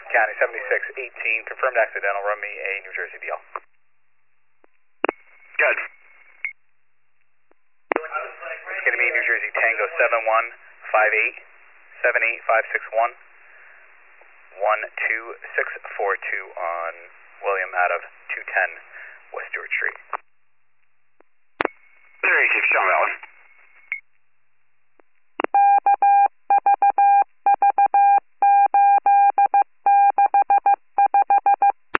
County 7618, confirmed accidental, run me a New Jersey DL. Good. It's going to be New Jersey Tango 7158, 78561, 12642 on William out of 210 West Stewart Street. 36, John Valley.